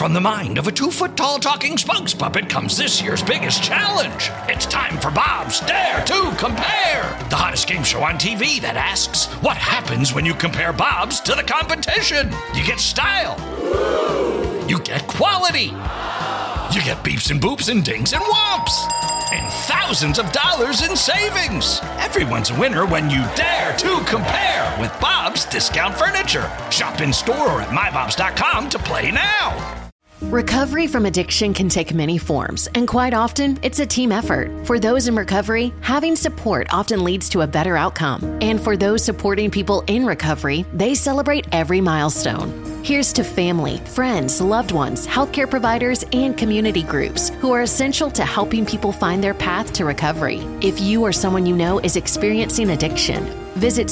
from the mind of a 2-foot-tall talking spokes puppet comes this year's biggest challenge. It's time for Bob's Dare to Compare, the hottest game show on TV that asks, what happens when you compare Bob's to the competition? You get style. You get quality. You get beeps and boops and dings and whomps. And thousands of dollars in savings. Everyone's a winner when you dare to compare with Bob's Discount Furniture. Shop in store or at mybobs.com to play now. Recovery from addiction can take many forms, and quite often, it's a team effort. For those in recovery, having support often leads to a better outcome. And for those supporting people in recovery, they celebrate every milestone. Here's to family, friends, loved ones, healthcare providers, and community groups who are essential to helping people find their path to recovery. If you or someone you know is experiencing addiction, visit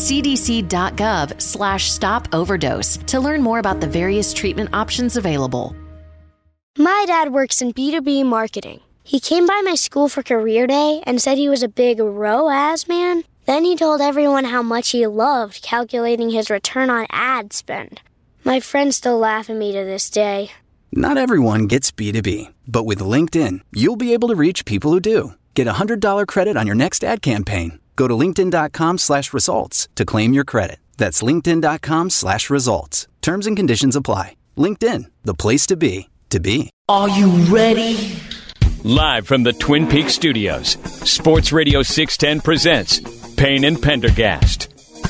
cdc.gov/stop overdose to learn more about the various treatment options available. My dad works in B2B marketing. He came by my school for career day and said he was a big ROAS man. Then he told everyone how much he loved calculating his return on ad spend. My friends still laugh at me to this day. Not everyone gets B2B, but with LinkedIn, you'll be able to reach people who do. Get a $100 credit on your next ad campaign. Go to linkedin.com/results to claim your credit. That's linkedin.com/results. Terms and conditions apply. LinkedIn, the place to be. Are you ready? Live from the Twin Peaks studios, Sports Radio 610 presents Payne and Pendergast.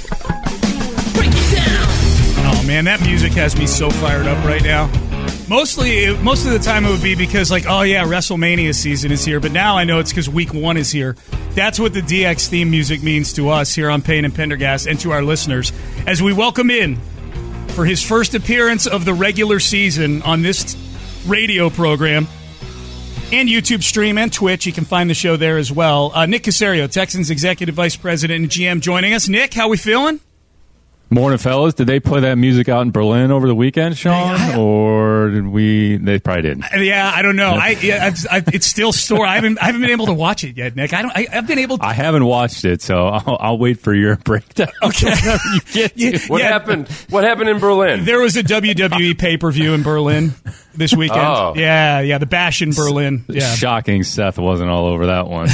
Break it down. Oh man, that music has me so fired up right now. Most of the time it would be because WrestleMania season is here, but now I know it's because week 1 is here. That's what the DX theme music means to us here on Payne and Pendergast and to our listeners as we welcome in for his first appearance of the regular season on this radio program and YouTube stream and Twitch. You can find the show there as well. Nick Caserio, Texans Executive Vice President and GM, joining us. Nick, how we feeling? Morning, fellas. Did they play that music out in Berlin over the weekend, Sean? Or did we? They probably didn't. Yeah, I don't know. It's still stored. I haven't been able to watch it yet, Nick. I've been able to. I haven't watched it, so I'll wait for your breakdown. Okay. What happened? What happened in Berlin? There was a WWE pay-per-view in Berlin this weekend. Oh. Yeah, the Bash in Berlin. Yeah. Shocking Seth wasn't all over that one.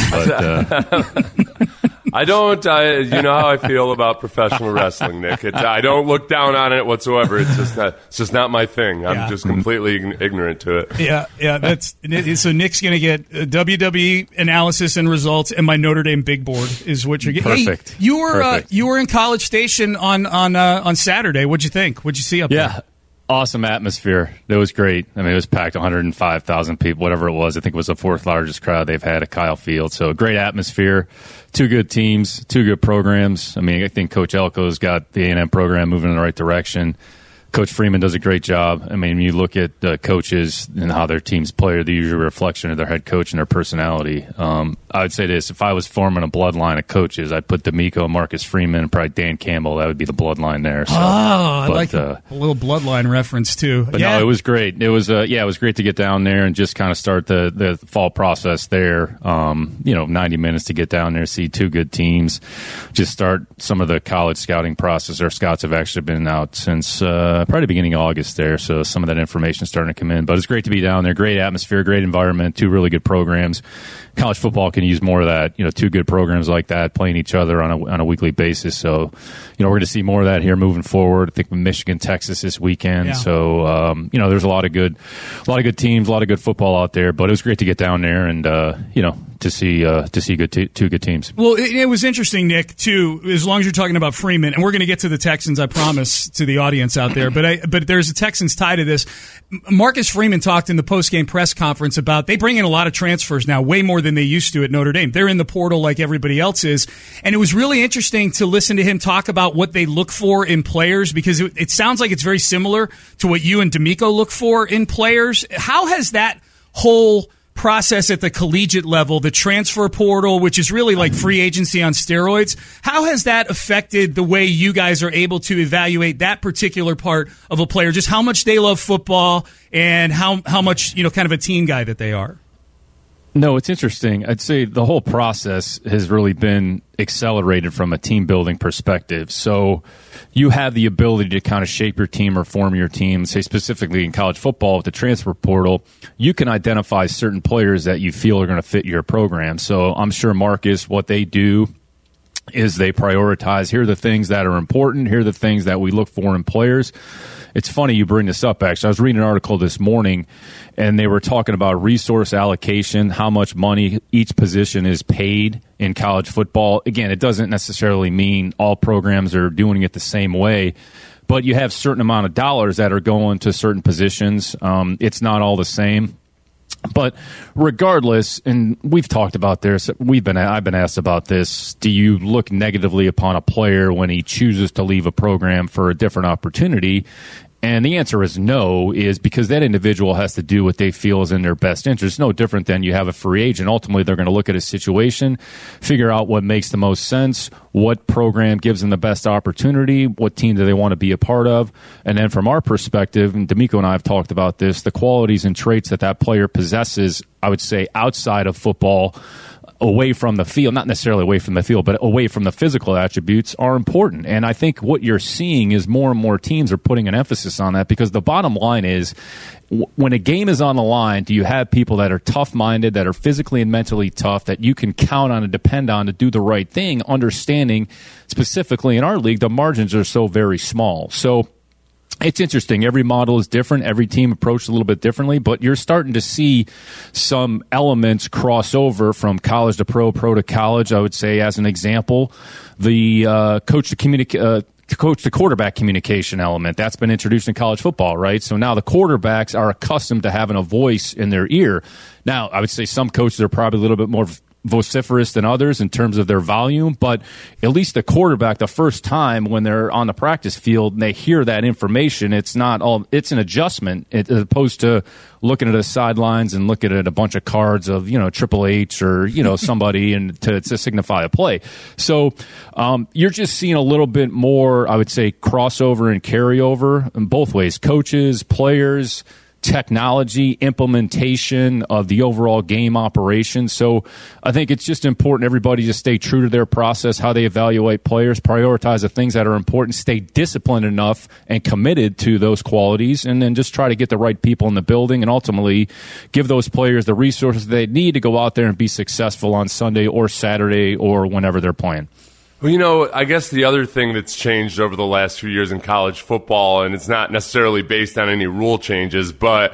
But, I don't. You know how I feel about professional wrestling, Nick. I don't look down on it whatsoever. It's just not my thing. I'm just completely ignorant to it. Yeah. So Nick's going to get WWE analysis and results, and my Notre Dame big board is what you're getting. Perfect. Hey, you were in College Station on Saturday. What'd you think? What'd you see up there? Yeah. Awesome atmosphere. It was great. I mean, it was packed, 105,000 people, whatever it was. I think it was the 4th largest crowd they've had at Kyle Field. So great atmosphere, 2 good teams, 2 good programs. I mean, I think Coach Elko's got the A&M program moving in the right direction. Coach Freeman does a great job. I mean, you look at the coaches and how their teams play, they're usually a reflection of their head coach and their personality. I would say this, if I was forming a bloodline of coaches, I'd put D'Amico, Marcus Freeman, and probably Dan Campbell. That would be the bloodline there. So, I like a little bloodline reference, too. But no, it was great. It was great to get down there and just kind of start the fall process there. 90 minutes to get down there, see 2 good teams, just start some of the college scouting process. Our scouts have actually been out since probably the beginning of August there, so some of that information is starting to come in. But it's great to be down there. Great atmosphere, great environment, 2 really good programs. College football can use more of that, 2 good programs like that playing each other on a weekly basis. So, we're going to see more of that here moving forward. I think Michigan, Texas this weekend. Yeah. So, there's a lot of good teams, a lot of good football out there. But it was great to get down there and, to see 2 good teams. Well, it was interesting, Nick, too, as long as you're talking about Freeman, and we're going to get to the Texans, I promise, to the audience out there. But there's a Texans tie to this. Marcus Freeman talked in the post-game press conference about they bring in a lot of transfers now, way more than they used to at Notre Dame. They're in the portal like everybody else is. And it was really interesting to listen to him talk about what they look for in players, because it sounds like it's very similar to what you and D'Amico look for in players. How has that whole process at the collegiate level, the transfer portal, which is really like free agency on steroids, how has that affected the way you guys are able to evaluate that particular part of a player, just how much they love football and how much, kind of a team guy that they are? No, it's interesting. I'd say the whole process has really been accelerated from a team building perspective. So you have the ability to kind of shape your team or form your team, say specifically in college football with the transfer portal. You can identify certain players that you feel are going to fit your program. So I'm sure Marcus, what they do is they prioritize, here are the things that are important, here are the things that we look for in players. It's funny you bring this up, actually. I was reading an article this morning, and they were talking about resource allocation, how much money each position is paid in college football. Again, it doesn't necessarily mean all programs are doing it the same way, but you have a certain amount of dollars that are going to certain positions. It's not all the same. But regardless, and we've talked about this, I've been asked about this, do you look negatively upon a player when he chooses to leave a program for a different opportunity? And the answer is no, is because that individual has to do what they feel is in their best interest. No different than you have a free agent. Ultimately, they're going to look at a situation, figure out what makes the most sense, what program gives them the best opportunity, what team do they want to be a part of. And then from our perspective, and D'Amico and I have talked about this, the qualities and traits that player possesses, I would say, outside of football, away from the field, not necessarily away from the field, but away from the physical attributes are important. And I think what you're seeing is more and more teams are putting an emphasis on that, because the bottom line is, when a game is on the line, do you have people that are tough-minded, that are physically and mentally tough, that you can count on and depend on to do the right thing, understanding specifically in our league, the margins are so very small. So it's interesting. Every model is different. Every team approached a little bit differently, but you're starting to see some elements cross over from college to pro to college. I would say, as an example, the coach to quarterback communication element that's been introduced in college football, right? So now the quarterbacks are accustomed to having a voice in their ear. Now, I would say some coaches are probably a little bit more vociferous than others in terms of their volume, but at least the quarterback, the first time when they're on the practice field and they hear that information, it's an adjustment as opposed to looking at the sidelines and looking at a bunch of cards of, Triple H or, somebody and to signify a play. So you're just seeing a little bit more, I would say, crossover and carryover in both ways. Coaches, players, technology, implementation of the overall game operation. So I think it's just important everybody to stay true to their process, how they evaluate players, prioritize the things that are important, stay disciplined enough and committed to those qualities, and then just try to get the right people in the building and ultimately give those players the resources they need to go out there and be successful on Sunday or Saturday or whenever they're playing. Well, I guess the other thing that's changed over the last few years in college football, and it's not necessarily based on any rule changes, but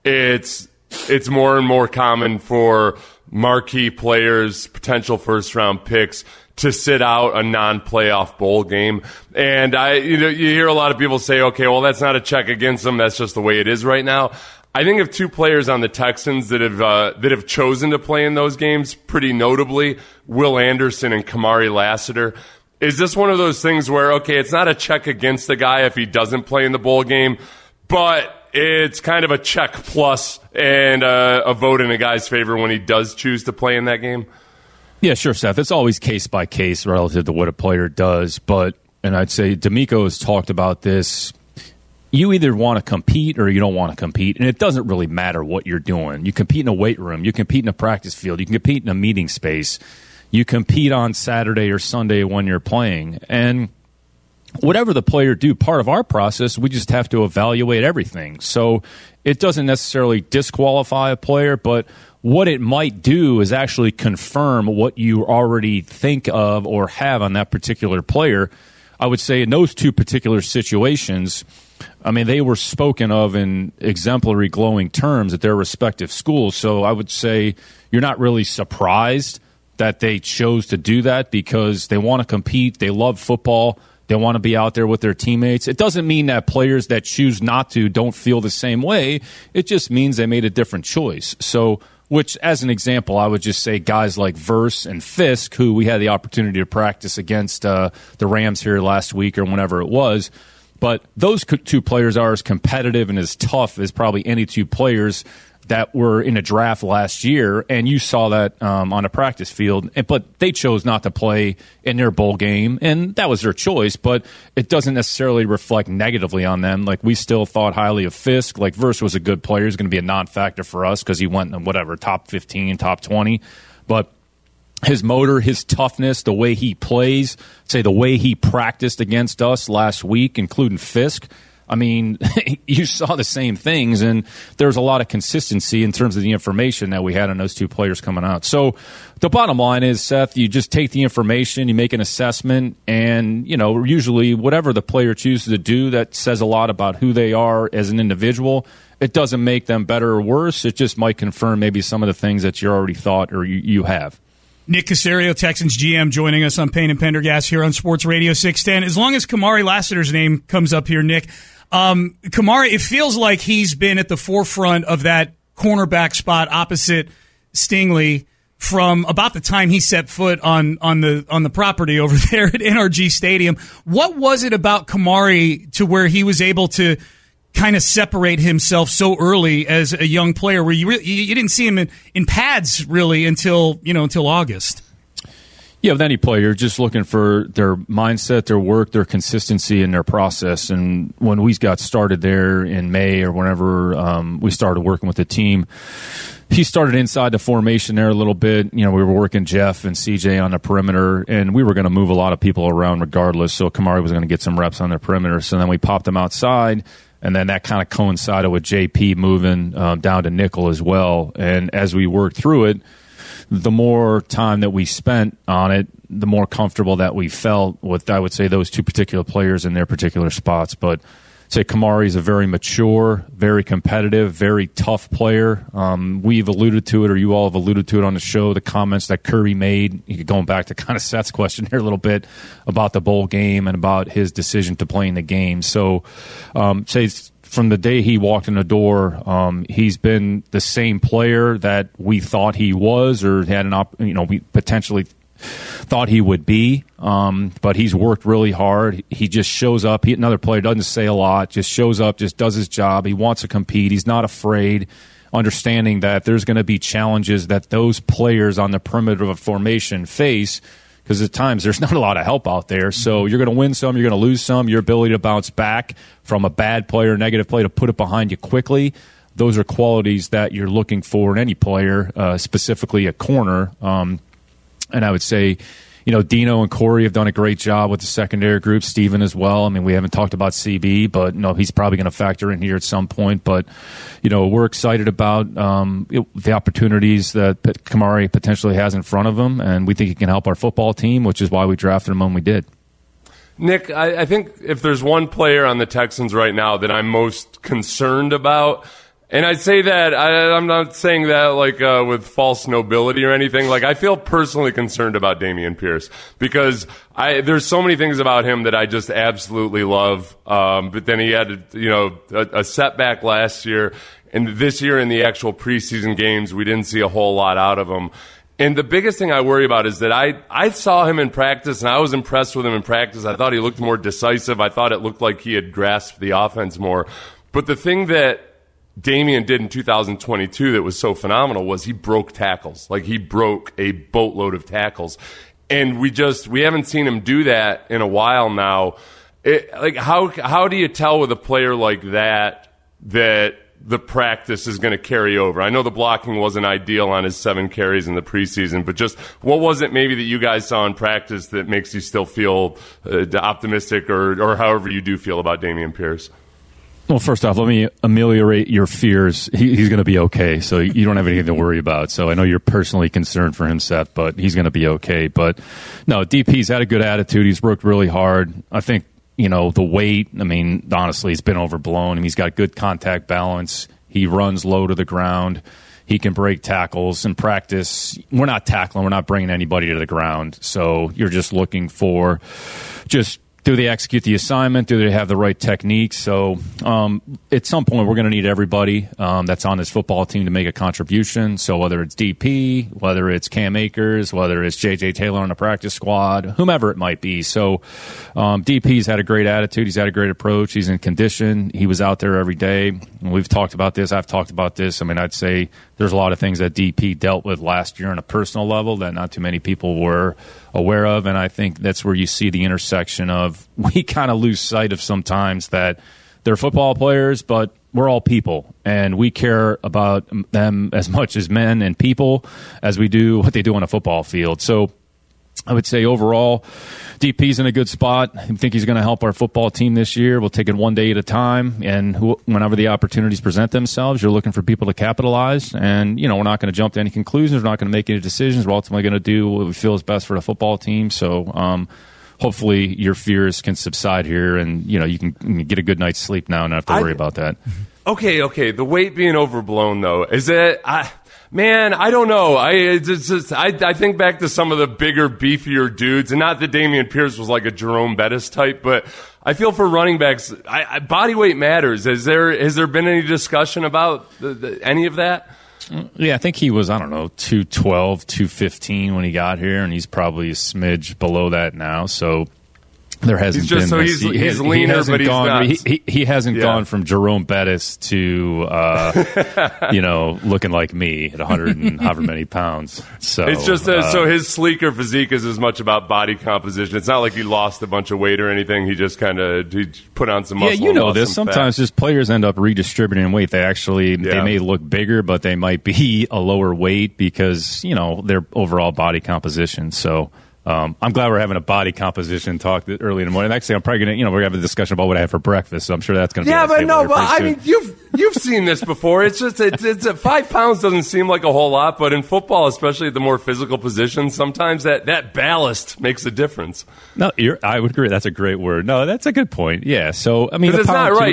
it's more and more common for marquee players, potential first-round picks, to sit out a non-playoff bowl game. And you hear a lot of people say, okay, well, that's not a check against them. That's just the way it is right now. I think of two players on the Texans that have chosen to play in those games, pretty notably, Will Anderson and Kamari Lassiter. Is this one of those things where, okay, it's not a check against the guy if he doesn't play in the bowl game, but it's kind of a check plus and a vote in a guy's favor when he does choose to play in that game? Yeah, sure, Seth. It's always case by case relative to what a player does, and I'd say D'Amico has talked about this. You either want to compete or you don't want to compete, and it doesn't really matter what you're doing. You compete in a weight room. You compete in a practice field. You can compete in a meeting space. You compete on Saturday or Sunday when you're playing. And whatever the player do, part of our process, we just have to evaluate everything. So it doesn't necessarily disqualify a player, but what it might do is actually confirm what you already think of or have on that particular player. I would say in those two particular situations, they were spoken of in exemplary, glowing terms at their respective schools. So I would say you're not really surprised that they chose to do that because they want to compete. They love football. They want to be out there with their teammates. It doesn't mean that players that choose not to don't feel the same way. It just means they made a different choice. So, which, as an example, I would just say guys like Verse and Fisk, who we had the opportunity to practice against the Rams here last week or whenever it was. But those two players are as competitive and as tough as probably any two players that were in a draft last year, and you saw that on a practice field. But they chose not to play in their bowl game, and that was their choice. But it doesn't necessarily reflect negatively on them. Like, we still thought highly of Fisk. Like, Verse was a good player. He's going to be a non-factor for us because he went in top 15, top 20. But his motor, his toughness, the way he plays, say the way he practiced against us last week, including Fisk, I mean, you saw the same things, and there's a lot of consistency in terms of the information that we had on those two players coming out. So the bottom line is, Seth, you just take the information, you make an assessment, and, usually whatever the player chooses to do, that says a lot about who they are as an individual. It doesn't make them better or worse. It just might confirm maybe some of the things that you already thought or you have. Nick Caserio, Texans GM, joining us on Payne and Pendergast here on Sports Radio 610. As long as Kamari Lassiter's name comes up here, Nick, Kamari, it feels like he's been at the forefront of that cornerback spot opposite Stingley from about the time he set foot on the property over there at NRG Stadium. What was it about Kamari to where he was able to kind of separate himself so early as a young player, where you didn't see him in pads really until August? Yeah, with any player, just looking for their mindset, their work, their consistency, and their process. And when we got started there in May or whenever we started working with the team, he started inside the formation there a little bit. We were working Jeff and CJ on the perimeter, and we were going to move a lot of people around regardless, so Kamari was going to get some reps on the perimeter. So then we popped him outside, and then that kind of coincided with JP moving down to nickel as well. And as we worked through it, the more time that we spent on it, the more comfortable that we felt with, I would say, those two particular players in their particular spots. But say Kamari is a very mature, very competitive, very tough player. We've alluded to it, or you all have alluded to it on the show, the comments that Curry made, going back to kind of Seth's question here a little bit about the bowl game and about his decision to play in the game. So say from the day he walked in the door, he's been the same player that we thought he was, or had we potentially thought he would be. But he's worked really hard. He just shows up. Another player doesn't say a lot, just shows up, just does his job. He wants to compete. He's not afraid, understanding that there's going to be challenges that those players on the perimeter of a formation face, because at times there's not a lot of help out there. So you're going to win some, you're going to lose some. Your ability to bounce back from a bad play or negative play, to put it behind you quickly, those are qualities that you're looking for in any player, specifically a corner. And I would say, Dino and Corey have done a great job with the secondary group. Steven as well. I mean, we haven't talked about CB, but he's probably going to factor in here at some point. But we're excited about the opportunities that Kamari potentially has in front of him, and we think he can help our football team, which is why we drafted him when we did. Nick, I think if there's one player on the Texans right now that I'm most concerned about, and I'd say that, I'm not saying that with false nobility or anything. I feel personally concerned about Dameon Pierce, because there's so many things about him that I just absolutely love. But then he had, a setback last year, and this year in the actual preseason games, we didn't see a whole lot out of him. And the biggest thing I worry about is that I saw him in practice, and I was impressed with him in practice. I thought he looked more decisive. I thought it looked like he had grasped the offense more. But the thing that Dameon did in 2022 that was so phenomenal was he broke tackles. He broke a boatload of tackles. And we haven't seen him do that in a while now. How do you tell with a player like that the practice is going to carry over? I know the blocking wasn't ideal on his 7 carries in the preseason, but just what was it maybe that you guys saw in practice that makes you still feel optimistic or however you do feel about Dameon Pierce? Well, first off, let me ameliorate your fears. He's going to be okay, so you don't have anything to worry about. So I know you're personally concerned for him, Seth, but he's going to be okay. But no, DP's had a good attitude. He's worked really hard. I think, the weight, honestly, he's been overblown. He's got good contact balance. He runs low to the ground. He can break tackles. In practice, we're not tackling. We're not bringing anybody to the ground. So you're just looking for just do they execute the assignment? Do they have the right technique? So at some point, we're going to need everybody that's on this football team to make a contribution. So whether it's DP, whether it's Cam Akers, whether it's J.J. Taylor on the practice squad, whomever it might be. So DP's had a great attitude. He's had a great approach. He's in condition. He was out there every day. And we've talked about this. I've talked about this. I mean, I'd say there's a lot of things that DP dealt with last year on a personal level that not too many people were aware of, and I think that's where you see the intersection of we kind of lose sight of sometimes that they're football players, but we're all people, and we care about them as much as men and people as we do what they do on a football field. So I would say overall, DP's in a good spot. I think he's going to help our football team this year. We'll take it one day at a time, and whenever the opportunities present themselves, you're looking for people to capitalize. And, we're not going to jump to any conclusions. We're not going to make any decisions. We're ultimately going to do what we feel is best for the football team. So hopefully your fears can subside here, and, you can get a good night's sleep now and not have to worry about that. Okay. The weight being overblown, though, is it... Man, I don't know. I think back to some of the bigger, beefier dudes, and not that Dameon Pierce was like a Jerome Bettis type, but I feel for running backs, body weight matters. Has there been any discussion about any of that? Yeah, I think he was, 212, 215 when he got here, and he's probably a smidge below that now, so... There hasn't been. So he's leaner, but he's not. He hasn't gone from Jerome Bettis to looking like me at 100 and however many pounds. So it's just so his sleeker physique is as much about body composition. It's not like he lost a bunch of weight or anything. He just kind of put on some muscle. Yeah, you know this. Sometimes just players end up redistributing weight. They they may look bigger, but they might be a lower weight because their overall body composition. So. I'm glad we're having a body composition talk early in the morning. Actually, I'm probably going to, we're going to have a discussion about what I have for breakfast, so I'm sure that's going to be on the table I mean, you've seen this before. It's just, it's 5 pounds doesn't seem like a whole lot, but in football, especially at the more physical positions, sometimes that ballast makes a difference. No, I would agree. That's a great word. No, that's a good point. Yeah, so, I mean, it's not right.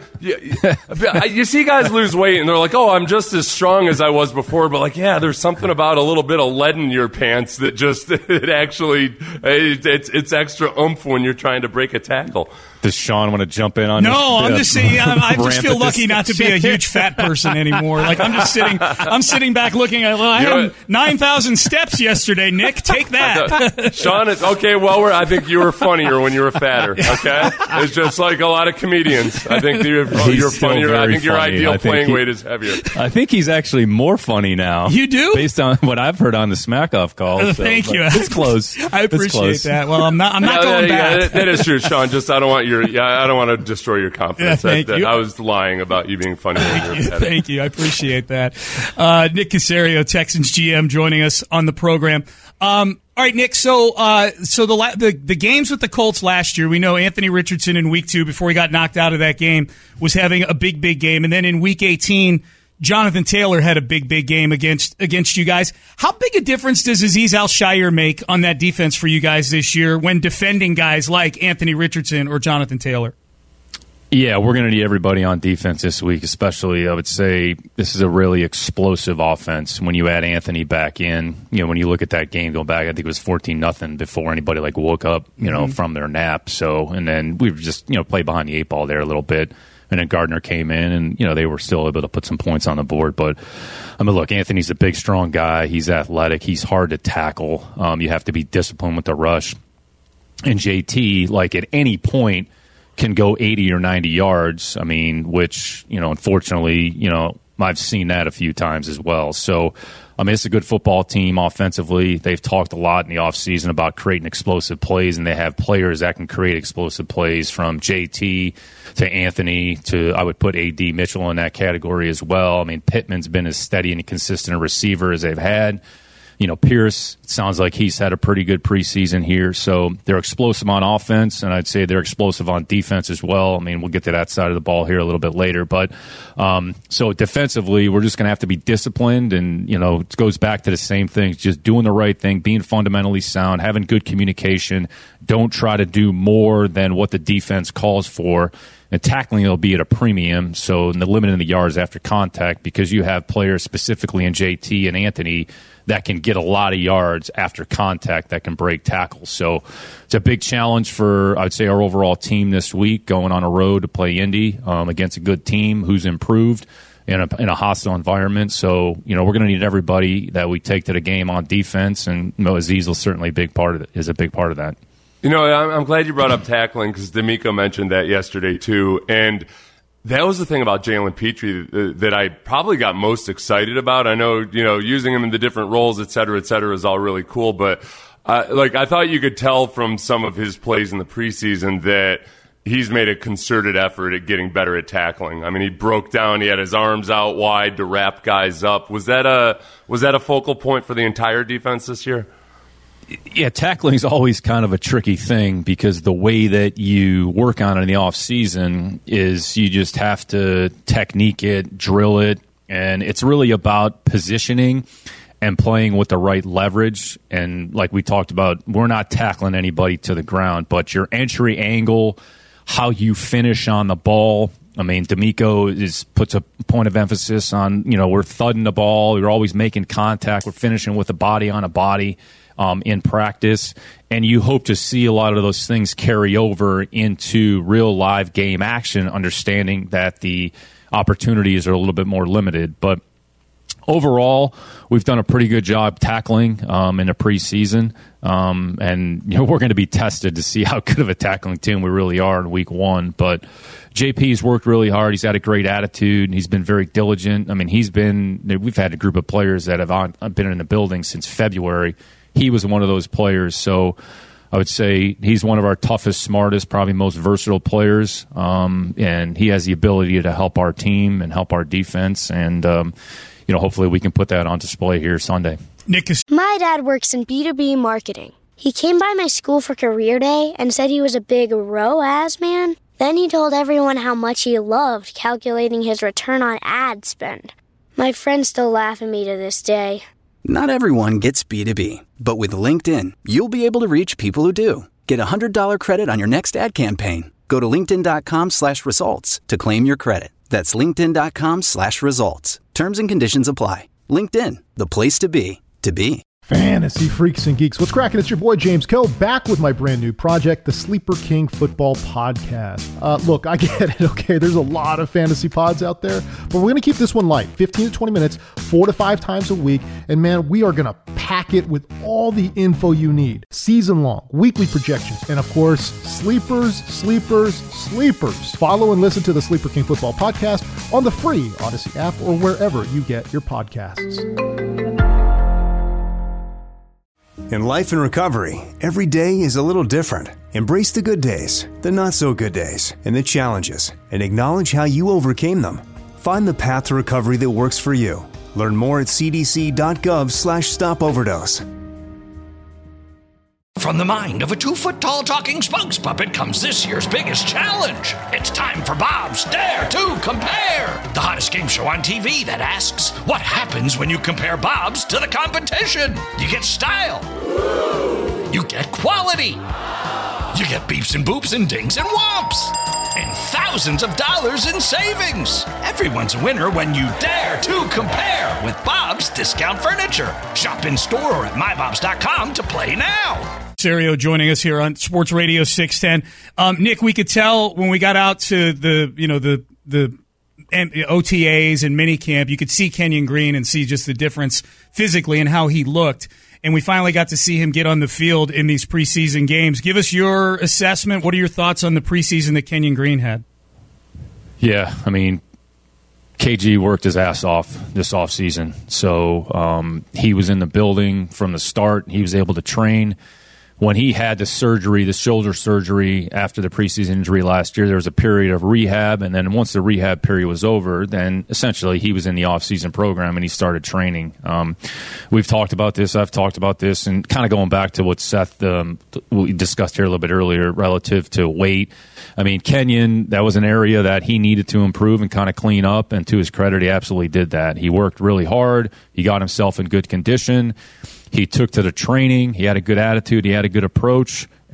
You see guys lose weight, and they're like, oh, I'm just as strong as I was before, but there's something about a little bit of lead in your pants that just, it actually it's extra oomph when you're trying to break a tackle. Does Sean want to jump in on this? No, I'm just saying. I just feel lucky not to be a huge fat person anymore. I'm sitting back looking at. I had 9,000 steps yesterday. Nick, take that. Sean, it's okay. Well, I think you were funnier when you were fatter. Okay, it's just like a lot of comedians. I think you're funnier. I think your ideal playing weight is heavier. I think he's actually more funny now. You do, based on what I've heard on the Smack Off calls. Thank you. It's close. I appreciate that. Well, I'm not going back. That is true, Sean. Just I don't want to destroy your confidence. Yeah, thank you. I was lying about you being funny. Thank you. I appreciate that. Nick Caserio, Texans GM, joining us on the program. All right, Nick. So the games with the Colts last year, we know Anthony Richardson in Week 2, before he got knocked out of that game, was having a big game, and then in Week 18. Jonathan Taylor had a big game against you guys. How big a difference does Azeez Al-Shaair make on that defense for you guys this year when defending guys like Anthony Richardson or Jonathan Taylor? Yeah, we're going to need everybody on defense this week, especially, I would say, this is a really explosive offense. When you add Anthony back in, when you look at that game going back, I think it was 14-0 before anybody woke up, from their nap. So, and then we just, played behind the 8 ball there a little bit. And then Gardner came in, and, they were still able to put some points on the board. But, look, Anthony's a big, strong guy. He's athletic. He's hard to tackle. You have to be disciplined with the rush. And JT, at any point, can go 80 or 90 yards, which, unfortunately, I've seen that a few times as well. So, it's a good football team offensively. They've talked a lot in the offseason about creating explosive plays, and they have players that can create explosive plays, from JT to Anthony to, I would put AD Mitchell in that category as well. Pittman's been as steady and consistent a receiver as they've had. Pierce, it sounds like he's had a pretty good preseason here. So they're explosive on offense, and I'd say they're explosive on defense as well. We'll get to that side of the ball here a little bit later. But so defensively, we're just going to have to be disciplined, and, it goes back to the same thing, just doing the right thing, being fundamentally sound, having good communication. Don't try to do more than what the defense calls for. And tackling will be at a premium, so in the limiting the yards after contact, because you have players specifically in JT and Anthony that can get a lot of yards after contact that can break tackles. So it's a big challenge for, I would say, our overall team this week, going on a road to play Indy against a good team who's improved in a hostile environment. So, we're going to need everybody that we take to the game on defense, and Azeez will certainly is a big part of that. I'm glad you brought up tackling, because D'Amico mentioned that yesterday too, and that was the thing about Jalen Petrie that I probably got most excited about. I know, using him in the different roles, et cetera, is all really cool, but I thought you could tell from some of his plays in the preseason that he's made a concerted effort at getting better at tackling. I mean, he broke down, he had his arms out wide to wrap guys up. Was that a focal point for the entire defense this year? Yeah, tackling is always kind of a tricky thing, because the way that you work on it in the off season is you just have to technique it, drill it, and it's really about positioning and playing with the right leverage. And like we talked about, we're not tackling anybody to the ground, but your entry angle, how you finish on the ball. I mean, D'Amico puts a point of emphasis on, we're thudding the ball, we're always making contact, we're finishing with a body on a body. In practice, and you hope to see a lot of those things carry over into real live game action, understanding that the opportunities are a little bit more limited. But overall, we've done a pretty good job tackling in the preseason, and we're going to be tested to see how good of a tackling team we really are in week 1. But JP's worked really hard. He's had a great attitude. He's been very diligent. I mean, we've had a group of players that have been in the building since February. He was one of those players, so I would say he's one of our toughest, smartest, probably most versatile players, and he has the ability to help our team and help our defense, and hopefully we can put that on display here Sunday. My dad works in B2B marketing. He came by my school for career day and said he was a big ROAS man. Then he told everyone how much he loved calculating his return on ad spend. My friends still laugh at me to this day. Not everyone gets B2B, but with LinkedIn, you'll be able to reach people who do. Get a $100 credit on your next ad campaign. Go to linkedin.com/results to claim your credit. That's linkedin.com/results. Terms and conditions apply. LinkedIn, the place to be, to be. Fantasy freaks and geeks. What's cracking? It's your boy James Koh, back with my brand new project, the Sleeper King Football Podcast. Look, I get it, okay? There's a lot of fantasy pods out there, but we're going to keep this one light, 15 to 20 minutes, 4 to 5 times a week, and man, we are going to pack it with all the info you need. Season-long, weekly projections, and of course, sleepers. Follow and listen to the Sleeper King Football Podcast on the free Odyssey app or wherever you get your podcasts. In life and recovery, every day is a little different. Embrace the good days, the not so good days, and the challenges, and acknowledge how you overcame them. Find the path to recovery that works for you. Learn more at cdc.gov/stopoverdose. From the mind of a 2-foot-tall talking spokes puppet comes this year's biggest challenge. It's time for Bob's Dare to Compare, the hottest game show on TV that asks, what happens when you compare Bob's to the competition? You get style. You get quality. You get beeps and boops and dings and whomps. And thousands of dollars in savings. Everyone's a winner when you dare to compare with Bob's Discount Furniture. Shop in store or at mybobs.com to play now. Serio joining us here on Sports Radio 610. Nick, we could tell when we got out to the OTAs and minicamp, you could see Kenyon Green and see just the difference physically and how he looked. And we finally got to see him get on the field in these preseason games. Give us your assessment. What are your thoughts on the preseason that Kenyon Green had? Yeah, I mean, KG worked his ass off this offseason. So he was in the building from the start. He was able to train. When he had the surgery, the shoulder surgery after the preseason injury last year, there was a period of rehab, and then once the rehab period was over, then essentially he was in the offseason program and he started training. We've talked about this, I've talked about this, and kind of going back to what Seth we discussed here a little bit earlier relative to weight. I mean, Kenyon, that was an area that he needed to improve and kind of clean up, and to his credit, he absolutely did that. He worked really hard. He got himself in good condition. He took to the training. He had a good attitude. He had a good approach.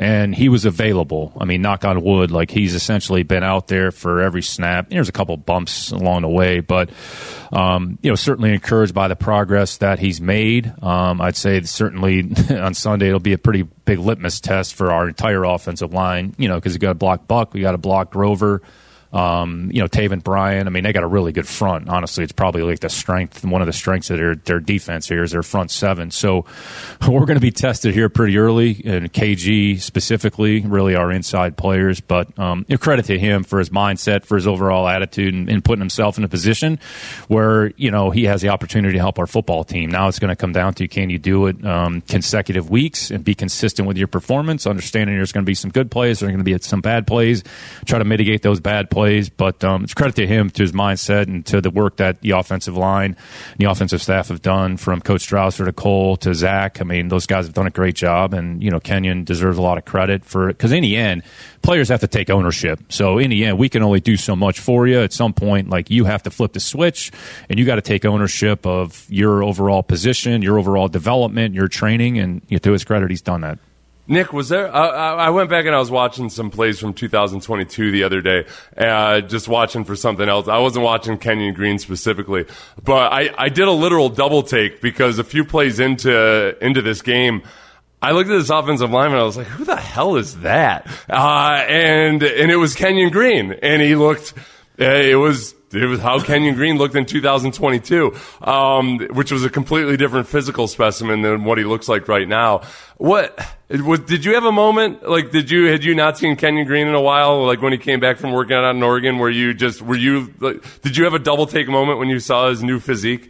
and he was available. I mean, knock on wood, like he's essentially been out there for every snap. There's a couple bumps along the way, but certainly encouraged by the progress that he's made. I'd say certainly on Sunday it'll be a pretty big litmus test for our entire offensive line, because you got to block Buck, we got to block Grover. Taven Bryan. I mean, they got a really good front. Honestly, it's probably like one of the strengths of their defense here is their front seven. So we're going to be tested here pretty early, and KG specifically, really our inside players. But credit to him for his mindset, for his overall attitude, and putting himself in a position where he has the opportunity to help our football team. Now it's going to come down to, can you do it consecutive weeks and be consistent with your performance, understanding there's going to be some good plays, there's going to be some bad plays, try to mitigate those bad plays. But it's credit to him, to his mindset, and to the work that the offensive line and the offensive staff have done, from Coach Strausser to Cole to Zach. I mean, those guys have done a great job, and Kenyon deserves a lot of credit for it, because in the end, players have to take ownership. So in the end, we can only do so much for you. At some point, like, you have to flip the switch, and you got to take ownership of your overall position, your overall development, your training, and to his credit, he's done that. Nick, was there? I went back and I was watching some plays from 2022 the other day, just watching for something else. I wasn't watching Kenyon Green specifically, but I did a literal double take, because a few plays into this game, I looked at this offensive lineman and I was like, who the hell is that? And it was Kenyon Green, and he looked. It was how Kenyon Green looked in 2022, which was a completely different physical specimen than what he looks like right now. Did you have a moment, like, had you not seen Kenyon Green in a while, like when he came back from working out in Oregon, did you have a double take moment when you saw his new physique?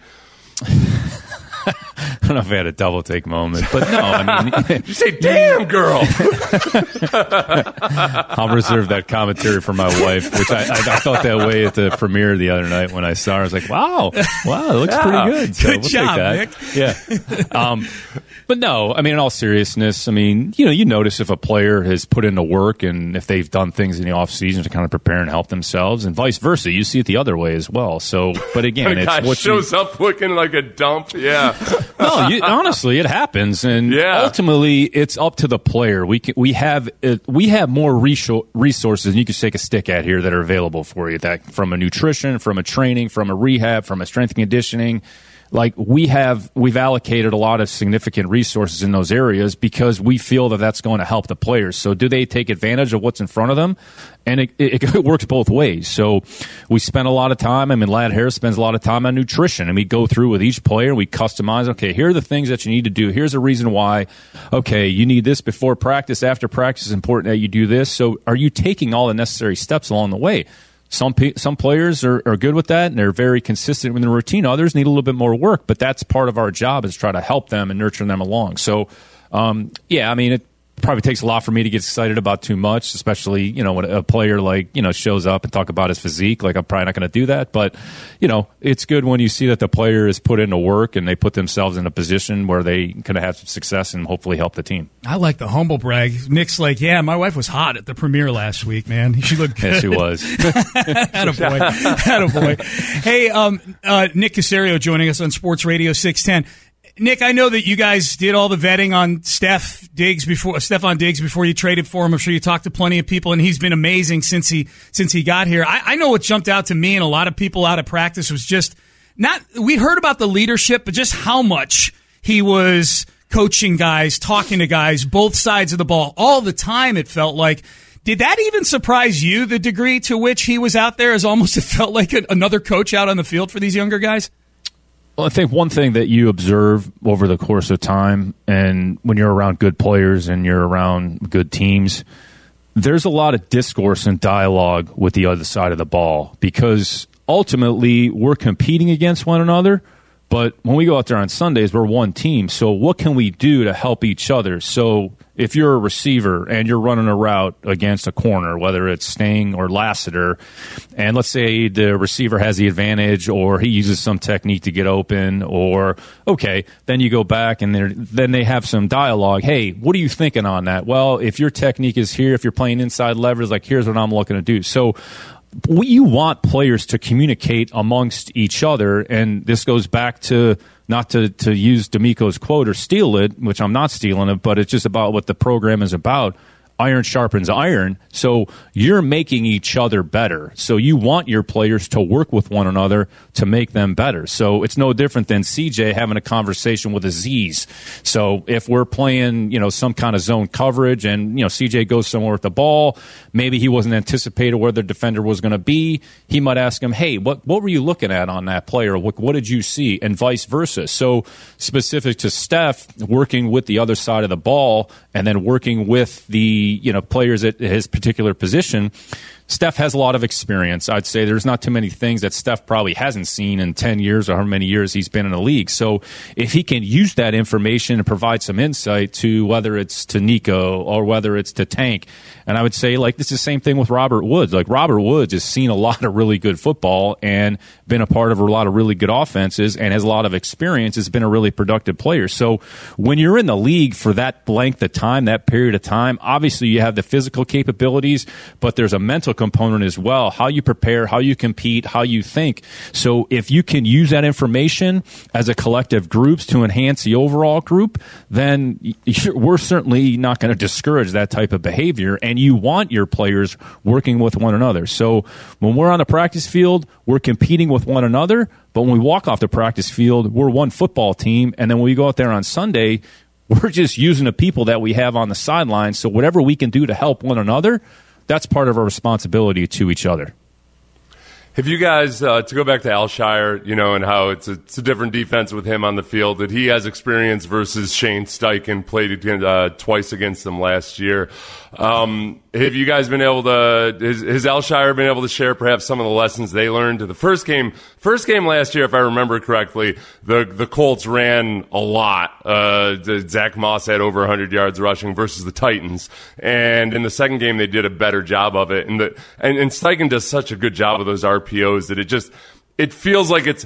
I don't know if I had a double take moment, but no, I mean, you say, damn girl. I'll reserve that commentary for my wife, which I felt that way at the premiere the other night when I saw her. I was like, wow, it looks pretty good. So good job, Nick. Yeah. But no, I mean, in all seriousness, I mean, you notice if a player has put in the work and if they've done things in the off season to kind of prepare and help themselves, and vice versa. You see it the other way as well. So, but again, it's what shows up looking like a dump. Yeah. No, honestly, it happens, and ultimately, it's up to the player. We have more resources than you can shake a stick at here that are available for you. That from a nutrition, from a training, from a rehab, from a strength and conditioning. Like, we've allocated a lot of significant resources in those areas because we feel that that's going to help the players. So do they take advantage of what's in front of them? And it works both ways. So we spend a lot of time. I mean, Ladd Harris spends a lot of time on nutrition, and we go through with each player and we customize. Okay, here are the things that you need to do. Here's a reason why. Okay, you need this before practice. After practice, it's important that you do this. So are you taking all the necessary steps along the way? Some players are good with that, and they're very consistent with the routine. Others need a little bit more work, but that's part of our job, is try to help them and nurture them along. So, I mean, it probably takes a lot for me to get excited about too much, especially, when a player shows up and talk about his physique. Like, I'm probably not going to do that, but, it's good when you see that the player has put into work and they put themselves in a position where they can have some success and hopefully help the team. I like the humble brag. Nick's like, yeah, my wife was hot at the premiere last week, man. She looked good. Yes, she was. Attaboy. Hey, Nick Caserio joining us on Sports Radio 610. Nick, I know that you guys did all the vetting on Stefon Diggs before you traded for him. I'm sure you talked to plenty of people, and he's been amazing since he got here. I know what jumped out to me and a lot of people out of practice was just we heard about the leadership, but just how much he was coaching guys, talking to guys, both sides of the ball all the time, it felt like. Did that even surprise you, the degree to which he was out there, as almost it felt like another coach out on the field for these younger guys? Well, I think one thing that you observe over the course of time, and when you're around good players and you're around good teams, there's a lot of discourse and dialogue with the other side of the ball, because ultimately we're competing against one another. But when we go out there on Sundays, we're one team. So what can we do to help each other? So if you're a receiver and you're running a route against a corner, whether it's Sting or Lassiter, and let's say the receiver has the advantage or he uses some technique to get open, or, okay, then you go back and then they have some dialogue. Hey, what are you thinking on that? Well, if your technique is here, if you're playing inside levers, like, here's what I'm looking to do. So you want players to communicate amongst each other, and this goes back to, not to use D'Amico's quote or steal it, which I'm not stealing it, but it's just about what the program is about iron sharpens iron. So you're making each other better. So you want your players to work with one another to make them better. So it's no different than CJ having a conversation with Azeez. So if we're playing, some kind of zone coverage and, CJ goes somewhere with the ball, maybe he wasn't anticipating where the defender was going to be. He might ask him, hey, what were you looking at on that player? What did you see? And vice versa. So specific to Steph, working with the other side of the ball and then working with the players at his particular position, Steph has a lot of experience. I'd say there's not too many things that Steph probably hasn't seen in 10 years or how many years he's been in the league. So if he can use that information and provide some insight to whether it's to Nico or whether it's to Tank, and I would say, this is the same thing with Robert Woods. Robert Woods has seen a lot of really good football and been a part of a lot of really good offenses and has a lot of experience, has been a really productive player. So when you're in the league for that length of time, that period of time, obviously you have the physical capabilities, but there's a mental component as well, how you prepare, how you compete, how you think. So if you can use that information as a collective groups to enhance the overall group, then we're certainly not going to discourage that type of behavior, and you want your players working with one another. So when we're on the practice field, we're competing with one another, but when we walk off the practice field, we're one football team, and then when we go out there on Sunday, we're just using the people that we have on the sidelines. So whatever we can do to help one another, that's part of our responsibility to each other. Have you guys, to go back to Alshire, and how it's a different defense with him on the field, that he has experience versus Shane Steichen, played twice against them last year. Have you guys been able to, has Alshire been able to share perhaps some of the lessons they learned? The first game last year, if I remember correctly, the Colts ran a lot. Zach Moss had over 100 yards rushing versus the Titans. And in the second game, they did a better job of it. And Steichen does such a good job of those RPOs that it feels like this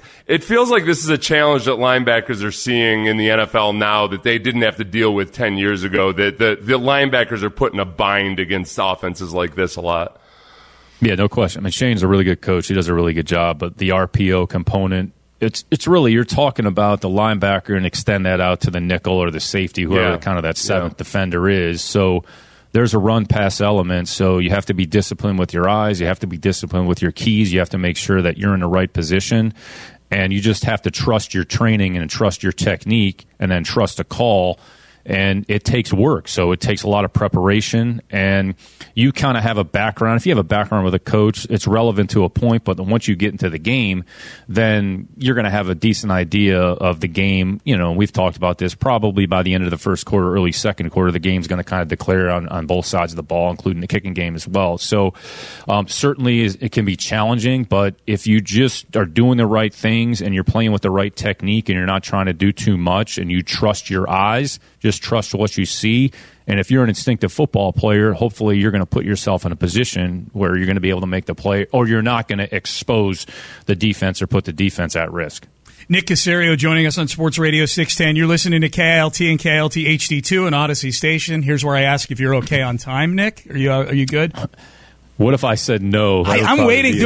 is a challenge that linebackers are seeing in the NFL now that they didn't have to deal with 10 years ago, that the linebackers are put in a bind against offenses like this a lot. Yeah, no question. I mean, Shane's a really good coach. He does a really good job, but the RPO component, it's really, you're talking about the linebacker and extend that out to the nickel or the safety, whoever kind of that seventh defender is. So there's a run-pass element, so you have to be disciplined with your eyes. You have to be disciplined with your keys. You have to make sure that you're in the right position, and you just have to trust your training and trust your technique and then trust a call. And it takes work, so it takes a lot of preparation, and you kind of have a background. If you have a background with a coach, it's relevant to a point, but once you get into the game, then you're going to have a decent idea of the game. We've talked about this, probably by the end of the first quarter, early second quarter, the game's going to kind of declare on both sides of the ball, including the kicking game as well. So certainly it can be challenging, but if you just are doing the right things and you're playing with the right technique and you're not trying to do too much and you trust your eyes, just trust what you see. And if you're an instinctive football player, hopefully you're going to put yourself in a position where you're going to be able to make the play, or you're not going to expose the defense or put the defense at risk. Nick Caserio joining us on Sports Radio 610. You're listening to KILT and KILT HD2 and Odyssey Station. Here's where I ask if you're okay on time, Nick. Are you good? What if I said no? I'm waiting.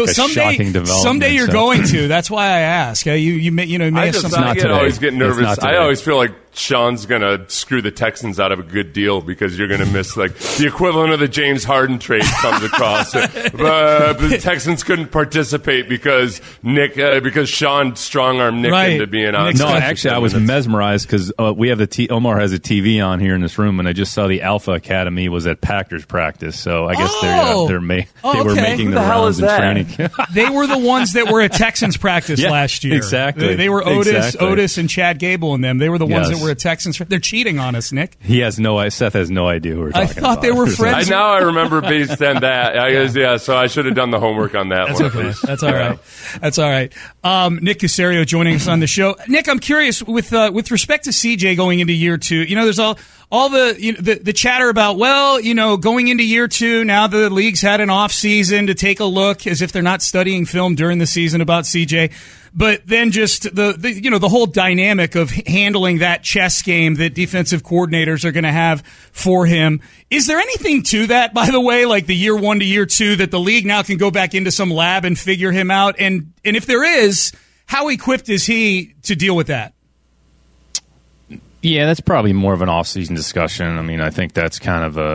Someday you're going to. That's why I ask. You may have something. I always get nervous. I always feel like Sean's going to screw the Texans out of a good deal because you're going to miss the equivalent of the James Harden trade comes across. But the Texans couldn't participate because Sean strong-armed Nick into being on. No, actually, I was mesmerized because we have Omar has a TV on here in this room, and I just saw the Alpha Academy was at Packers practice. So I guess they were making the rounds in training. They were the ones that were at Texans practice last year. Exactly. They were Otis and Chad Gable and them. They were the ones that were at Texans. They're cheating on us, Nick. Seth has no idea who we're talking about. I thought they were friends. Now I remember based on that. So I should have done the homework on that. That's okay. That's all right. That's all right. Nick Caserio joining us on the show. Nick, I'm curious with respect to CJ going into year two. There's all the chatter about, going into year two, now the league's had an off season to take a look, as if they're not studying film during the season about CJ. But then just the whole dynamic of handling that chess game that defensive coordinators are going to have for him. Is there anything to that, by the way, like the year one to year two, that the league now can go back into some lab and figure him out? And if there is, how equipped is he to deal with that? Yeah, that's probably more of an off-season discussion. I mean, I think that's kind of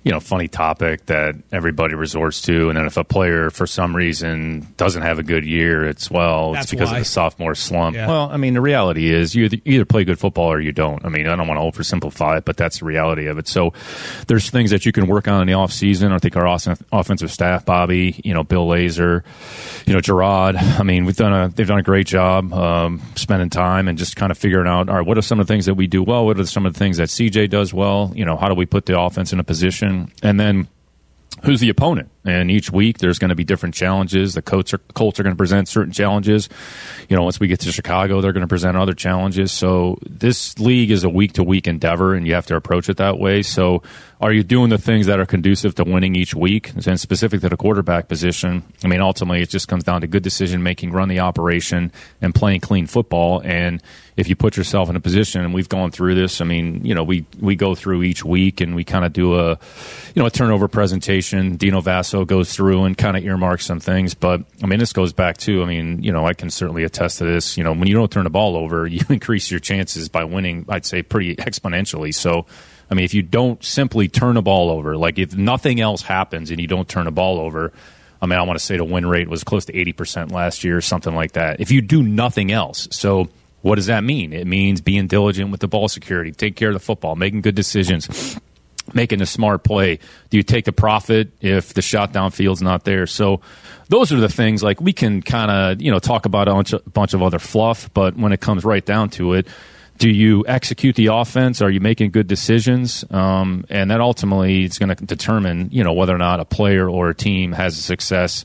funny topic that everybody resorts to. And then if a player, for some reason, doesn't have a good year, it's because of the sophomore slump. Yeah. Well, I mean, the reality is you either play good football or you don't. I mean, I don't want to oversimplify it, but that's the reality of it. So there's things that you can work on in the offseason. I think our offensive staff, Bobby, Bill Lazor, Gerard, I mean, they've done a great job spending time and just kind of figuring out, all right, what are some of the things that we do well? What are some of the things that CJ does well? How do we put the offense in a position? And then who's the opponent? And each week there's going to be different challenges. The Colts are going to present certain challenges. Once we get to Chicago, they're going to present other challenges. So this league is a week-to-week endeavor, and you have to approach it that way. So are you doing the things that are conducive to winning each week? And specific to the quarterback position, I mean, ultimately it just comes down to good decision-making, run the operation, and playing clean football. And if you put yourself in a position, and we've gone through this, I mean, we go through each week and we kind of do a turnover presentation. Dino Vasso goes through and kind of earmarks some things. But, I mean, this goes back to, I can certainly attest to this. When you don't turn the ball over, you increase your chances by winning, I'd say, pretty exponentially. So, I mean, if you don't simply turn the ball over, like if nothing else happens and you don't turn the ball over, I mean, I want to say the win rate was close to 80% last year, something like that. If you do nothing else. So what does that mean? It means being diligent with the ball security, take care of the football, making good decisions, making a smart play. Do you take the profit if the shot downfield's not there? So those are the things, like, we can kind of, talk about a bunch of other fluff, but when it comes right down to it, do you execute the offense? Are you making good decisions? And that ultimately is going to determine, whether or not a player or a team has a success.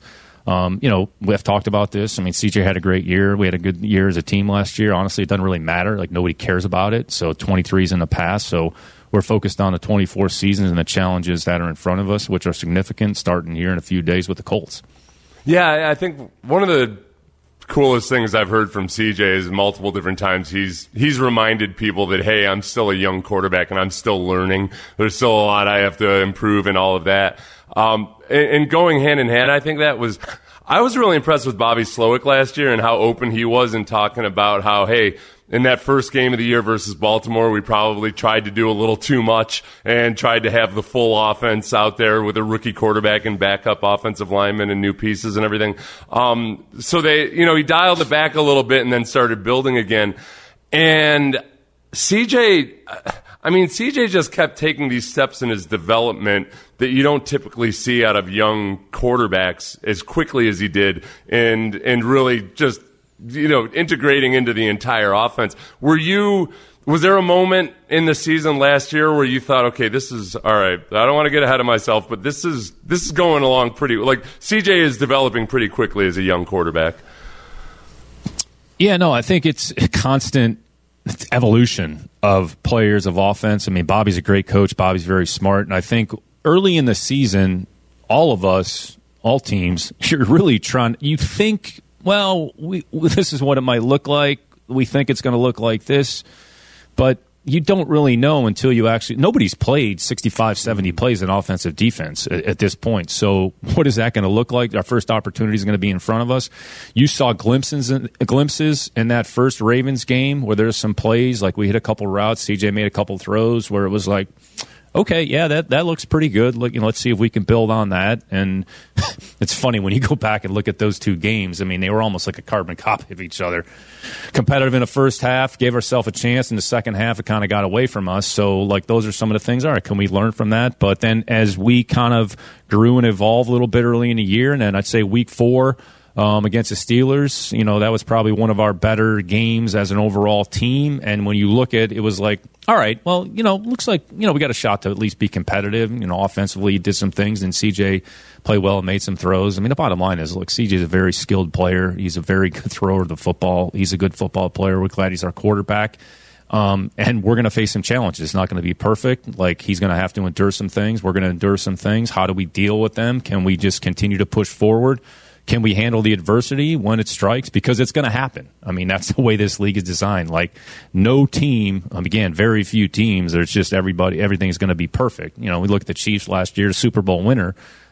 We've talked about this. I mean, CJ had a great year. We had a good year as a team last year. Honestly, it doesn't really matter. Like, nobody cares about it. So 23 is in the past. So we're focused on the 24 seasons and the challenges that are in front of us, which are significant, starting here in a few days with the Colts. Yeah, I think one of the coolest things I've heard from CJ is multiple different times he's reminded people that, hey, I'm still a young quarterback and I'm still learning. There's still a lot I have to improve and all of that. And going hand in hand, I think I was really impressed with Bobby Slowick last year and how open he was in talking about how, hey, in that first game of the year versus Baltimore, we probably tried to do a little too much and tried to have the full offense out there with a rookie quarterback and backup offensive linemen and new pieces and everything. So he dialed it back a little bit and then started building again. And CJ just kept taking these steps in his development that you don't typically see out of young quarterbacks as quickly as he did, and really just, integrating into the entire offense. Was there a moment in the season last year where you thought, okay, this is all right, I don't want to get ahead of myself, but this is going along pretty, like, CJ is developing pretty quickly as a young quarterback? Yeah, no, I think it's a constant evolution of players, of offense. I mean, Bobby's a great coach. Bobby's very smart. And I think early in the season, all of us, all teams, you're really you think, well, this is what it might look like. We think it's going to look like this. But you don't really know until you actually – nobody's played 65, 70 plays in offensive defense at this point. So what is that going to look like? Our first opportunity is going to be in front of us. You saw glimpses in that first Ravens game where there's some plays, like we hit a couple routes, CJ made a couple throws where it was like, okay, yeah, that looks pretty good. Let's see if we can build on that. And it's funny when you go back and look at those two games. I mean, they were almost like a carbon copy of each other. Competitive in the first half, gave ourselves a chance. In the second half, it kind of got away from us. So, those are some of the things. All right, can we learn from that? But then as we kind of grew and evolved a little bit early in the year, and then I'd say week 4, against the Steelers, that was probably one of our better games as an overall team. And when you look at it, was like, all right, well, looks like, we got a shot to at least be competitive. Offensively, he did some things, and CJ played well and made some throws. I mean, the bottom line is, look, CJ's a very skilled player. He's a very good thrower of the football. He's a good football player. We're glad he's our quarterback. And we're going to face some challenges. It's not going to be perfect. Like, he's going to have to endure some things. We're going to endure some things. How do we deal with them? Can we just continue to push forward? Can we handle the adversity when it strikes? Because it's going to happen. I mean, that's the way this league is designed. Like, no team, again, very few teams, there's just everything's going to be perfect. We look at the Chiefs last year, Super Bowl winner.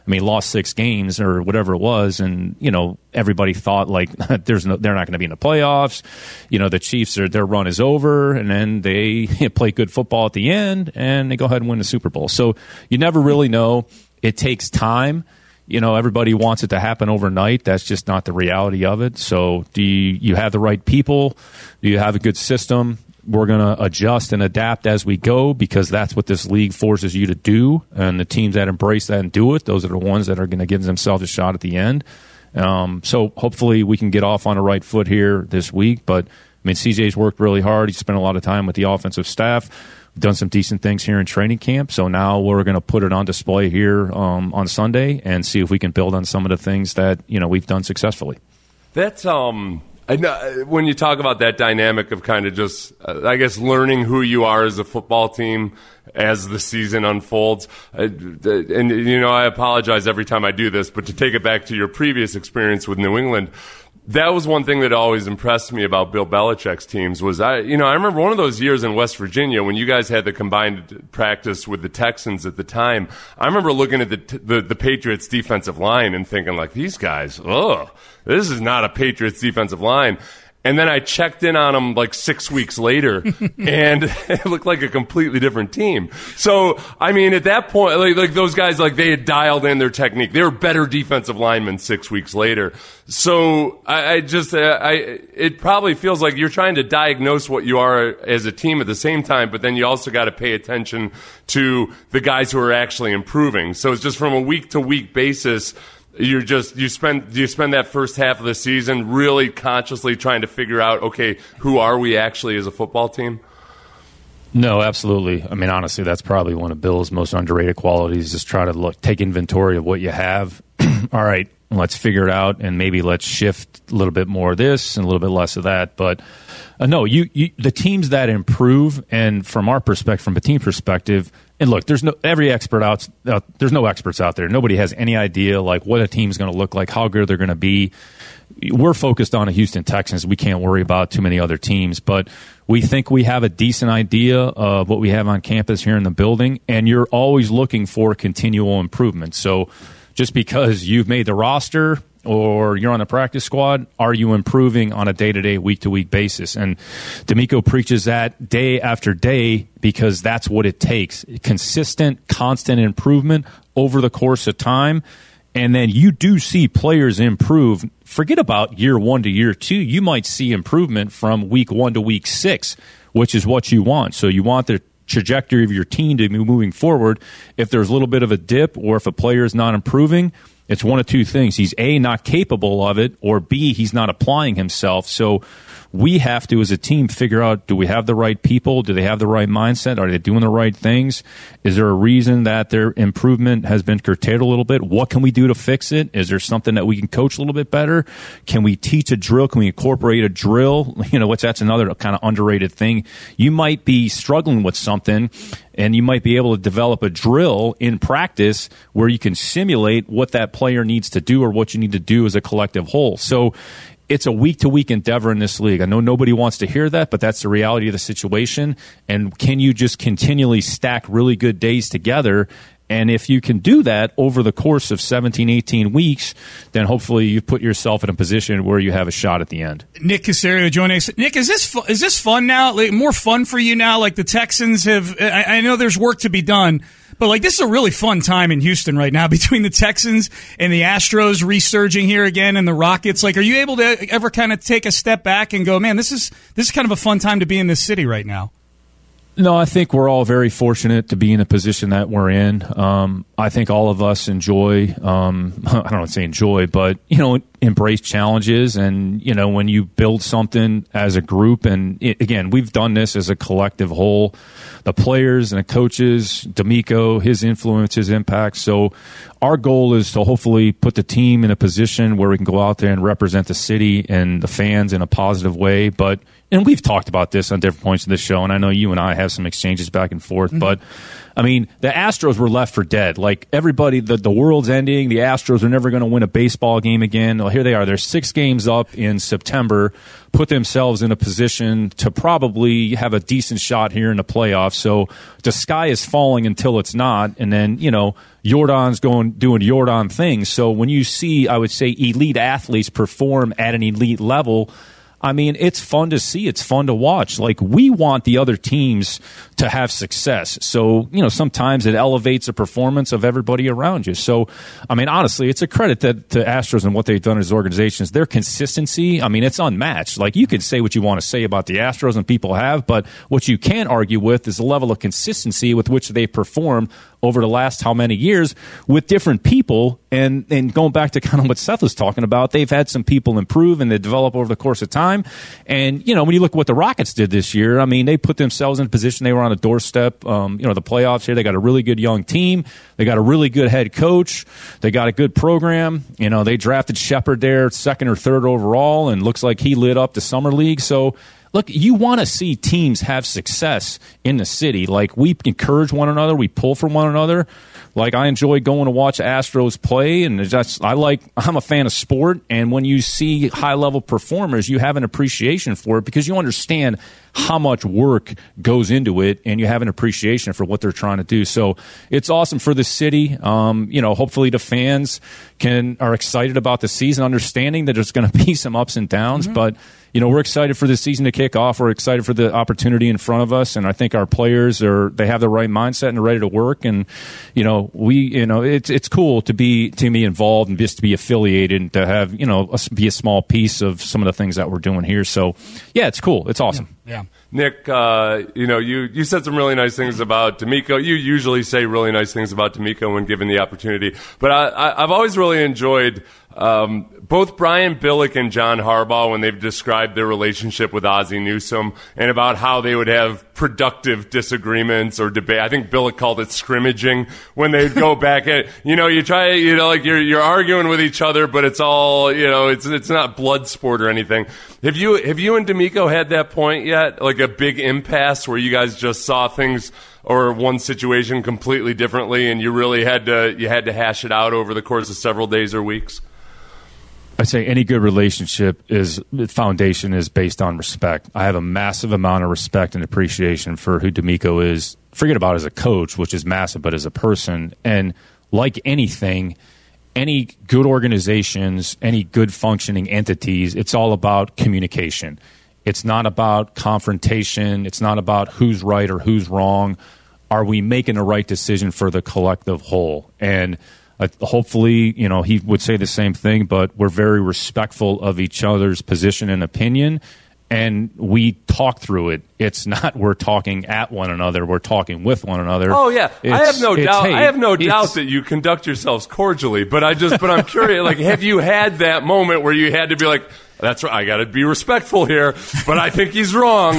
I mean, lost 6 games or whatever it was, and everybody thought like they're not going to be in the playoffs. The Chiefs their run is over, and then they play good football at the end, and they go ahead and win the Super Bowl. So you never really know. It takes time. Everybody wants it to happen overnight. That's just not the reality of it. So do you have the right people? Do you have a good system? We're going to adjust and adapt as we go, because that's what this league forces you to do. And the teams that embrace that and do it, those are the ones that are going to give themselves a shot at the end. So hopefully we can get off on the right foot here this week. But, CJ's worked really hard. He's spent a lot of time with the offensive staff. Done some decent things here in training camp. So now we're going to put it on display here on Sunday and see if we can build on some of the things that, we've done successfully. That's I know, when you talk about that dynamic of kind of just, I guess, learning who you are as a football team as the season unfolds. And, I apologize every time I do this, but to take it back to your previous experience with New England, that was one thing that always impressed me about Bill Belichick's teams was, I remember one of those years in West Virginia when you guys had the combined practice with the Texans at the time. I remember looking at the Patriots defensive line and thinking like, these guys, this is not a Patriots defensive line. And then I checked in on them like 6 weeks later, and it looked like a completely different team. So, at that point, like those guys, like they had dialed in their technique. They were better defensive linemen 6 weeks later. So it probably feels like you're trying to diagnose what you are as a team at the same time, but then you also got to pay attention to the guys who are actually improving. So it's just from a week to week basis. Do you spend that first half of the season really consciously trying to figure out, okay, who are we actually as a football team? No, absolutely. Honestly, that's probably one of Bill's most underrated qualities, is try to take inventory of what you have. All right, let's figure it out, and maybe let's shift a little bit more of this and a little bit less of that. But no, the teams that improve, and from our perspective, from a team perspective, and look, there's no experts out there. Nobody has any idea like what a team's going to look like, how good they're going to be. We're focused on the Houston Texans. We can't worry about too many other teams, but we think we have a decent idea of what we have on campus here in the building, and you're always looking for continual improvement. So just because you've made the roster or you're on the practice squad, are you improving on a day-to-day, week-to-week basis? And D'Amico preaches that day after day, because that's what it takes. Consistent, constant improvement over the course of time. And then you do see players improve. Forget about year 1 to year 2. You might see improvement from week 1 to week 6, which is what you want. So you want the trajectory of your team to be moving forward. If there's a little bit of a dip, or if a player is not improving, it's one of two things. He's A, not capable of it, or B, he's not applying himself. So we have to, as a team, figure out, do we have the right people? Do they have the right mindset? Are they doing the right things? Is there a reason that their improvement has been curtailed a little bit? What can we do to fix it? Is there something that we can coach a little bit better? Can we teach a drill? Can we incorporate a drill? That's another kind of underrated thing. You might be struggling with something, and you might be able to develop a drill in practice where you can simulate what that player needs to do or what you need to do as a collective whole. So it's a week-to-week endeavor in this league. I know nobody wants to hear that, but that's the reality of the situation. And can you just continually stack really good days together? And if you can do that over the course of 17, 18 weeks, then hopefully you've put yourself in a position where you have a shot at the end. Nick Caserio joining us. Nick, is this fun now? Like, more fun for you now? Like the Texans have, I know there's work to be done, but like this is a really fun time in Houston right now between the Texans and the Astros resurging here again and the Rockets. Like, are you able to ever kind of take a step back and go, man, this is kind of a fun time to be in this city right now? No, I think we're all very fortunate to be in the position that we're in. I think all of us enjoy, I don't want to say enjoy, but, embrace challenges. And, when you build something as a group, and again, we've done this as a collective whole, the players and the coaches, D'Amico, his influence, his impact. So our goal is to hopefully put the team in a position where we can go out there and represent the city and the fans in a positive way. But, and we've talked about this on different points of the show, and I know you and I have some exchanges back and forth, but I mean, the Astros were left for dead. Like, everybody, the world's ending. The Astros are never going to win a baseball game again. Well, here they are. They're 6 games up in September, put themselves in a position to probably have a decent shot here in the playoffs. So the sky is falling until it's not. And then, Yordan's doing Yordan things. So when you see, I would say, elite athletes perform at an elite level, I mean, it's fun to see. It's fun to watch. Like, we want the other teams to have success. So, sometimes it elevates the performance of everybody around you. So, I mean, honestly, it's a credit to Astros and what they've done as organizations. Their consistency, I mean, it's unmatched. Like, you can say what you want to say about the Astros, and people have, but what you can't argue with is the level of consistency with which they perform over the last how many years with different people. And going back to kind of what Seth was talking about, they've had some people improve and they develop over the course of time. And, when you look at what the Rockets did this year, I mean, they put themselves in a position. They were on the doorstep, the playoffs here. They got a really good young team. They got a really good head coach. They got a good program. They drafted Shepard there 2nd or 3rd overall, and looks like he lit up the summer league. So, look, you want to see teams have success in the city. Like, we encourage one another. We pull for one another. Like, I enjoy going to watch Astros play, and I'm a fan of sport. And when you see high-level performers, you have an appreciation for it because you understand how much work goes into it, and you have an appreciation for what they're trying to do. So it's awesome for the city. Hopefully the fans are excited about the season, understanding that there's going to be some ups and downs, but we're excited for the season to kick off. We're excited for the opportunity in front of us, and I think our players they have the right mindset and are ready to work. And it's cool to be involved and just to be affiliated and to have be a small piece of some of the things that we're doing here. So yeah, it's cool. It's awesome. Yeah. Nick, you said some really nice things about D'Amico. You usually say really nice things about D'Amico when given the opportunity, but I've always really enjoyed both Brian Billick and John Harbaugh when they've described their relationship with Ozzie Newsome and about how they would have productive disagreements or debate. I think Billick called it scrimmaging when they'd go back at, you try, like you're arguing with each other, but it's all, it's not blood sport or anything. Have you and D'Amico had that point yet? Like a big impasse where you guys just saw things or one situation completely differently and you really had to hash it out over the course of several days or weeks? I'd say any good relationship foundation is based on respect. I have a massive amount of respect and appreciation for who D'Amico is. Forget about as a coach, which is massive, but as a person. And like anything, any good organizations, any good functioning entities, it's all about communication. It's not about confrontation. It's not about who's right or who's wrong. Are we making the right decision for the collective whole? And hopefully, he would say the same thing, but we're very respectful of each other's position and opinion, and we talk through it. It's not we're talking at one another; we're talking with one another. Oh yeah, I have no doubt that you conduct yourselves cordially. But I'm curious. Like, have you had that moment where you had to be like, "That's right, I got to be respectful here," but I think he's wrong.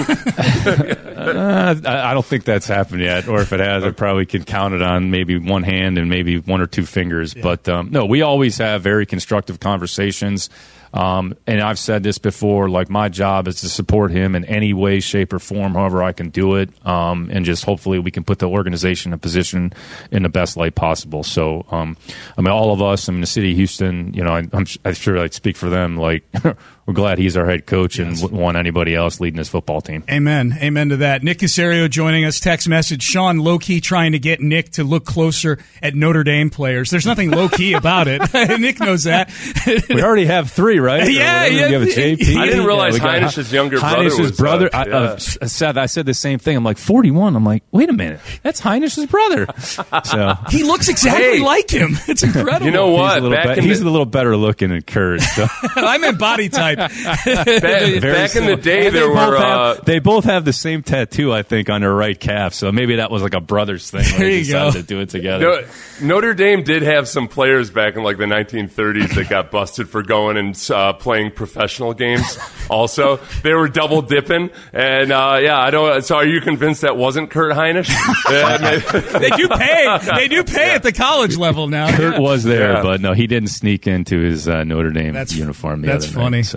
I don't think that's happened yet, or if it has, I probably can count it on maybe one hand and maybe 1 or 2 fingers. Yeah. But no, we always have very constructive conversations. And I've said this before, like, my job is to support him in any way, shape, or form, however I can do it, and just hopefully we can put the organization in a position in the best light possible. So, all of us, the city of Houston, I'm sure I'd speak for them, like, we're glad he's our head coach and wouldn't want anybody else leading his football team. Amen. Amen to that. Nick Caserio joining us. Text message. Sean low-key trying to get Nick to look closer at Notre Dame players. There's nothing low-key about it. Nick knows that. We already have 3, right? Yeah. We have a JP. I didn't realize Heinish's younger brother was... Seth, I said the same thing. I'm like, 41. I'm like, wait a minute. That's Heinish's brother. So he looks exactly like him. It's incredible. You know what? He's a little better looking and Kurt. So. I meant body type. Back in the day, they both have the same tattoo, I think, on their right calf. So maybe that was like a brother's thing. There you go. To do it together. Notre Dame did have some players back in like the 1930s that got busted for going and playing professional games. Also, they were double dipping, and I don't. So, are you convinced that wasn't Kurt Heinisch? They do pay at the college level now. Kurt was there, but no, he didn't sneak into his Notre Dame uniform. That's funny. Night, so.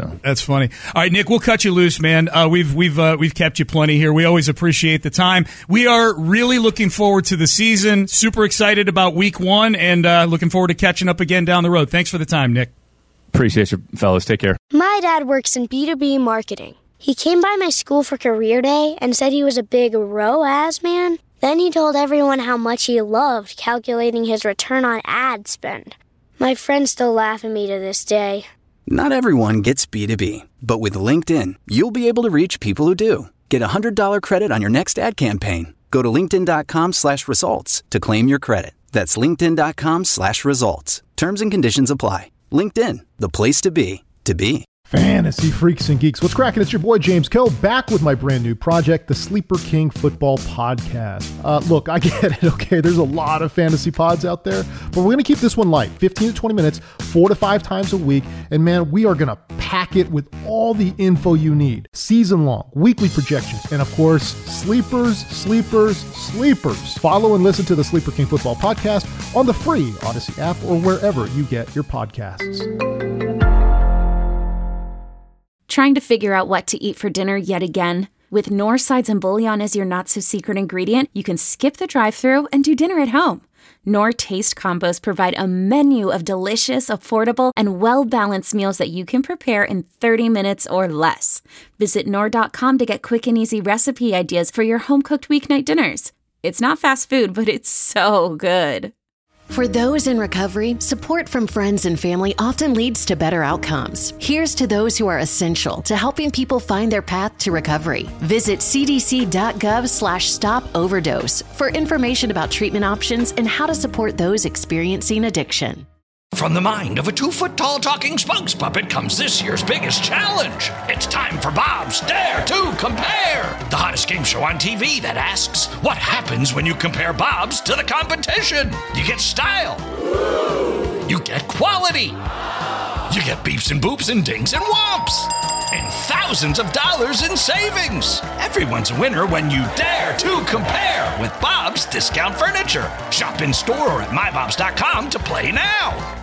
That's funny. All right, Nick, we'll cut you loose, man. We've kept you plenty here. We always appreciate the time. We are really looking forward to the season. Super excited about week 1, and looking forward to catching up again down the road. Thanks for the time, Nick. Appreciate you, fellas. Take care. My dad works in B2B marketing. He came by my school for career day and said he was a big ROAS man. Then he told everyone how much he loved calculating his return on ad spend. My friends still laugh at me to this day. Not everyone gets B2B, but with LinkedIn, you'll be able to reach people who do. Get a $100 credit on your next ad campaign. Go to linkedin.com/results to claim your credit. That's linkedin.com/results. Terms and conditions apply. LinkedIn, the place to be, to be. Fantasy freaks and geeks. What's cracking? It's your boy James Kell back with my brand new project, the Sleeper King Football Podcast. Look, I get it, okay? There's a lot of fantasy pods out there, but we're going to keep this one light, 15 to 20 minutes, 4 to 5 times a week. And man, we are going to pack it with all the info you need. Season long, weekly projections, and of course, sleepers. Follow and listen to the Sleeper King Football Podcast on the free Odyssey app or wherever you get your podcasts. Trying to figure out what to eat for dinner yet again? With Knorr sides and bouillon as your not-so-secret ingredient, you can skip the drive-thru and do dinner at home. Knorr Taste Combos provide a menu of delicious, affordable, and well-balanced meals that you can prepare in 30 minutes or less. Visit Knorr.com to get quick and easy recipe ideas for your home-cooked weeknight dinners. It's not fast food, but it's so good. For those in recovery, support from friends and family often leads to better outcomes. Here's to those who are essential to helping people find their path to recovery. Visit cdc.gov/stop-overdose for information about treatment options and how to support those experiencing addiction. From the mind of a 2-foot-tall talking spokes puppet comes this year's biggest challenge. It's time for Bob's Dare to Compare, the hottest game show on TV that asks, what happens when you compare Bob's to the competition? You get style. You get quality. You get beeps and boops and dings and whomps. And thousands of dollars in savings. Everyone's a winner when you dare to compare with Bob's Discount Furniture. Shop in store or at mybobs.com to play now.